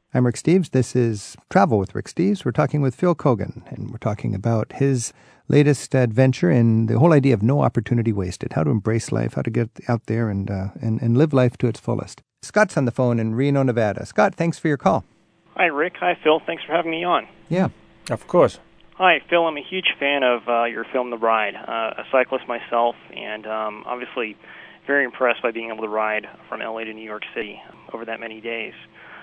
I'm Rick Steves. This is Travel with Rick Steves. We're talking with Phil Keoghan, and we're talking about his latest adventure and the whole idea of no opportunity wasted, how to embrace life, how to get out there and live life to its fullest. Scott's on the phone in Reno, Nevada. Scott, thanks for your call. Hi, Rick. Hi, Phil. Thanks for having me on. Yeah. Of course. Hi, Phil. I'm a huge fan of your film, The Ride. A cyclist myself, and obviously very impressed by being able to ride from L.A. to New York City over that many days.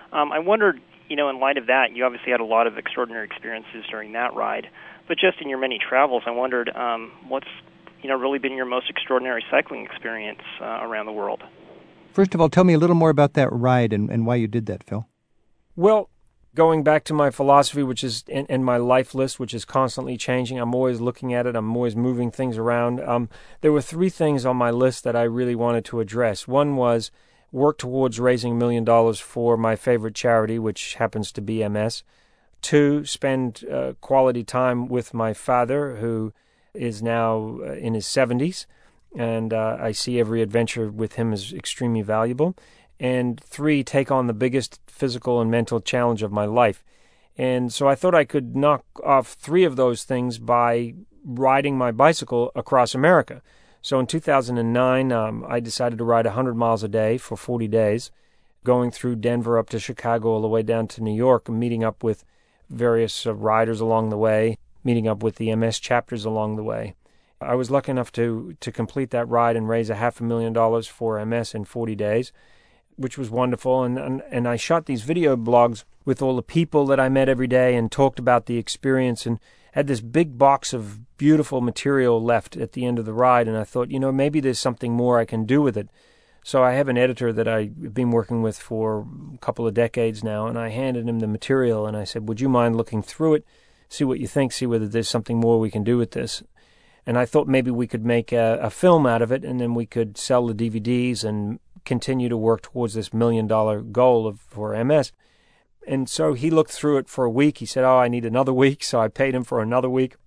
I wondered, in light of that, you obviously had a lot of extraordinary experiences during that ride, but just in your many travels, I wondered what's, really been your most extraordinary cycling experience around the world? First of all, tell me a little more about that ride and why you did that, Phil. Well, going back to my philosophy, which is, and my life list, which is constantly changing, I'm always looking at it, I'm always moving things around. There were three things on my list that I really wanted to address. One was work towards raising $1 million for my favorite charity, which happens to be MS. Two, spend quality time with my father, who is now in his 70s, and I see every adventure with him as extremely valuable. And three, take on the biggest physical and mental challenge of my life. And so I thought I could knock off three of those things by riding my bicycle across America. So in 2009, I decided to ride 100 miles a day for 40 days, going through Denver up to Chicago all the way down to New York, meeting up with various riders along the way, meeting up with the MS chapters along the way. I was lucky enough to complete that ride and raise $500,000 for MS in 40 days, which was wonderful. And I shot these video blogs with all the people that I met every day and talked about the experience, and had this big box of beautiful material left at the end of the ride, and I thought, maybe there's something more I can do with it. So I have an editor that I've been working with for a couple of decades now, and I handed him the material, and I said, would you mind looking through it, see what you think, see whether there's something more we can do with this. And I thought maybe we could make a film out of it, and then we could sell the DVDs and continue to work towards this $1 million goal for MS. And so he looked through it for a week. He said, I need another week. So I paid him for another week.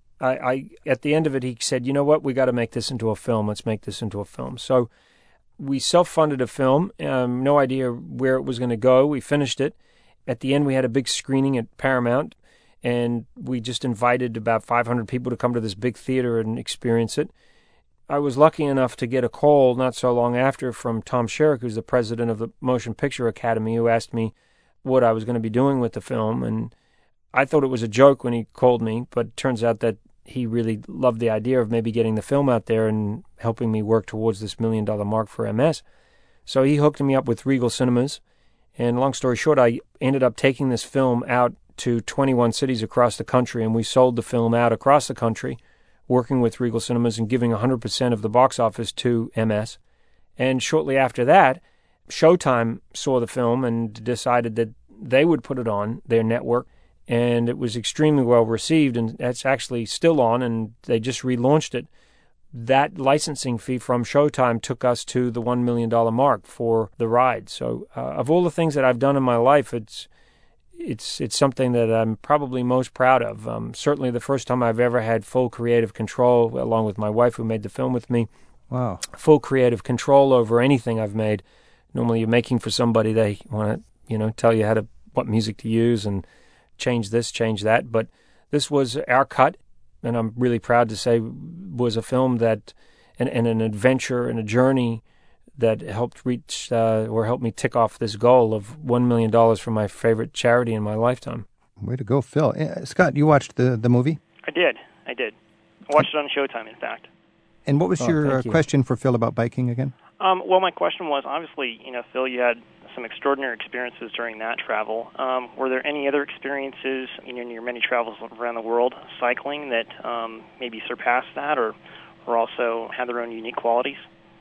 At the end of it, he said, you know what, we got to make this into a film. Let's make this into a film. So we self-funded a film, no idea where it was going to go. We finished it. At the end, we had a big screening at Paramount, and we just invited about 500 people to come to this big theater and experience it. I was lucky enough to get a call not so long after from Tom Sherrick, who's the president of the Motion Picture Academy, who asked me what I was going to be doing with the film. And I thought it was a joke when he called me, but it turns out that he really loved the idea of maybe getting the film out there and helping me work towards this $1 million mark for MS. So he hooked me up with Regal Cinemas. And long story short, I ended up taking this film out to 21 cities across the country, and we sold the film out across the country, working with Regal Cinemas and giving 100% of the box office to MS. And shortly after that, Showtime saw the film and decided that they would put it on their network, and it was extremely well received, and that's actually still on, and they just relaunched it. That licensing fee from Showtime took us to the $1 million mark for the ride. So of all the things that I've done in my life, it's something that I'm probably most proud of. Certainly the first time I've ever had full creative control, along with my wife who made the film with me. Wow. Full creative control over anything I've made. Normally you're making for somebody, they want to, tell you what music to use and change this, change that. But this was our cut, and I'm really proud to say was a film that, and an adventure and a journey that helped reach or helped me tick off this goal of $1 million for my favorite charity in my lifetime. Way to go, Phil. Scott, you watched the movie? I did. I watched it on Showtime, in fact. And what was your question for Phil about biking again? Well, my question was, obviously, Phil, you had some extraordinary experiences during that travel. Were there any other experiences in your many travels around the world cycling that maybe surpassed that or also had their own unique qualities?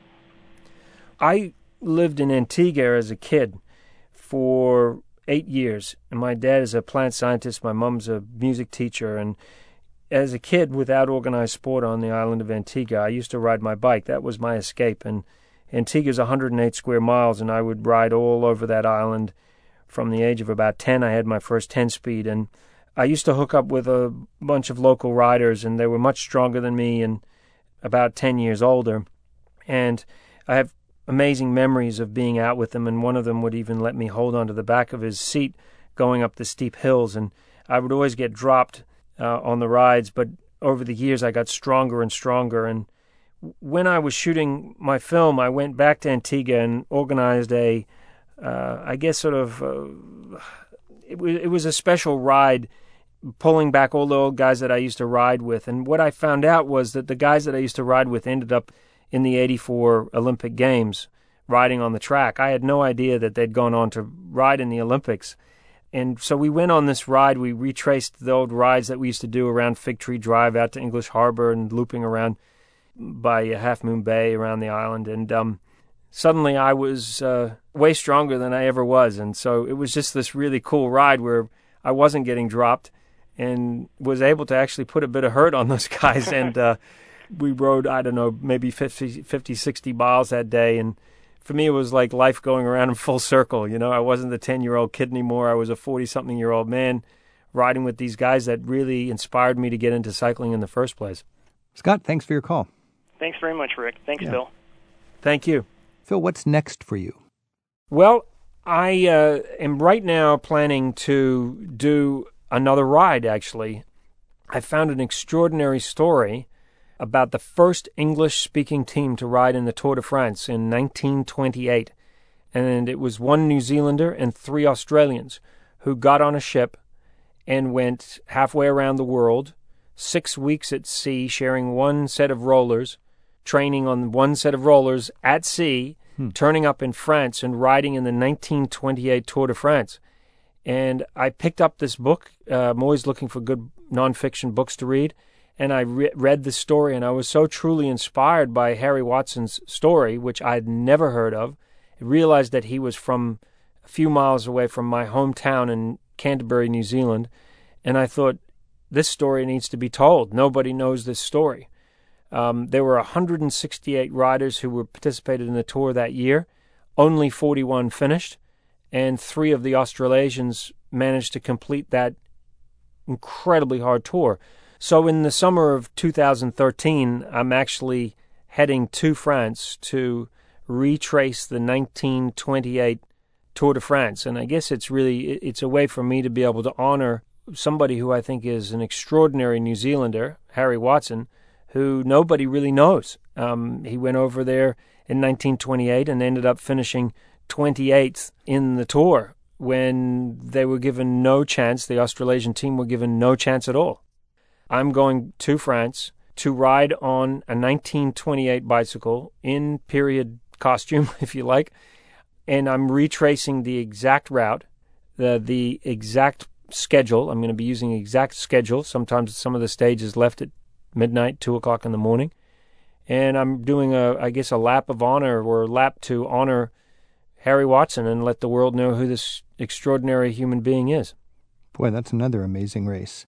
I lived in Antigua as a kid for 8 years, and my dad is a plant scientist, my mom's a music teacher, and as a kid without organized sport on the island of Antigua, I used to ride my bike. That was my escape, and Antigua's 108 square miles, and I would ride all over that island. From the age of about 10, I had my first 10-speed, and I used to hook up with a bunch of local riders, and they were much stronger than me and about 10 years older. And I have amazing memories of being out with them, and one of them would even let me hold onto the back of his seat going up the steep hills, and I would always get dropped on the rides, but over the years I got stronger and stronger. And when I was shooting my film, I went back to Antigua and organized it was a special ride, pulling back all the old guys that I used to ride with. And what I found out was that the guys that I used to ride with ended up in the 84 Olympic Games riding on the track. I had no idea that they'd gone on to ride in the Olympics. And so we went on this ride. We retraced the old rides that we used to do around Fig Tree Drive out to English Harbor and looping around by Half Moon Bay around the island. And suddenly I was way stronger than I ever was. And so it was just this really cool ride where I wasn't getting dropped and was able to actually put a bit of hurt on those guys. And we rode, I don't know, maybe 50, 60 miles that day. And for me, it was like life going around in full circle. You know, I wasn't the 10-year-old kid anymore. I was a 40-something-year-old man riding with these guys that really inspired me to get into cycling in the first place. Scott, thanks for your call. Thanks very much, Rick. Thanks, Phil. Thank you. Phil, what's next for you? Well, I am right now planning to do another ride, actually. I found an extraordinary story about the first English-speaking team to ride in the Tour de France in 1928. And it was one New Zealander and 3 Australians who got on a ship and went halfway around the world, 6 weeks at sea, sharing one set of rollers, training on one set of rollers at sea, turning up in France and riding in the 1928 Tour de France. And I picked up this book. I'm always looking for good nonfiction books to read. And I read the story, and I was so truly inspired by Harry Watson's story, which I had never heard of. I realized that he was from a few miles away from my hometown in Canterbury, New Zealand. And I thought, this story needs to be told. Nobody knows this story. There were 168 riders who participated in the tour that year. Only 41 finished, and 3 of the Australasians managed to complete that incredibly hard tour. So in the summer of 2013, I'm actually heading to France to retrace the 1928 Tour de France. And I guess it's a way for me to be able to honor somebody who I think is an extraordinary New Zealander, Harry Watson, who nobody really knows. He went over there in 1928 and ended up finishing 28th in the Tour when they were given no chance. The Australasian team were given no chance at all. I'm going to France to ride on a 1928 bicycle in period costume, if you like, and I'm retracing the exact route, the exact schedule. I'm going to be using the exact schedule. Sometimes some of the stages left at midnight, 2 o'clock in the morning, and I'm doing a lap of honor or a lap to honor Harry Watson and let the world know who this extraordinary human being is. Boy, that's another amazing race.